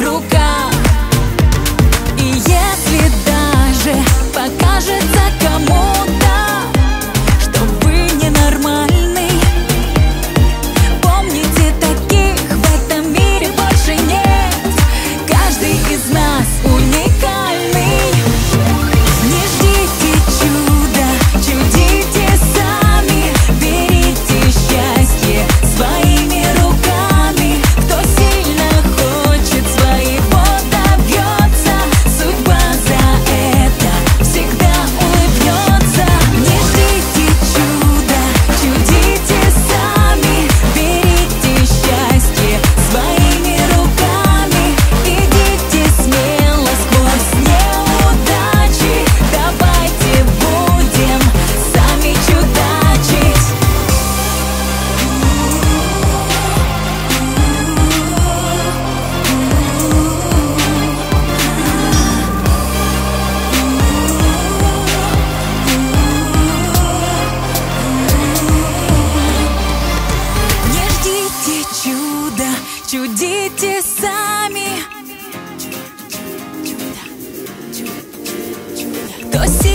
руках. И если даже покажется кому-то, что вы ненормальный, помните, таких в этом мире больше нет. Каждый из нас уникальный. Не ждите чуда, чудите сами, берите счастье своими руками. Кто сильно хочет, своего добьется, судьба за это всегда улыбнется. Не ждите чуда, чудите сами, берите счастье своими руками. Идите смело сквозь неудачи, давайте будем сами чудачить. Не ждите чуда, чудите сами. Кто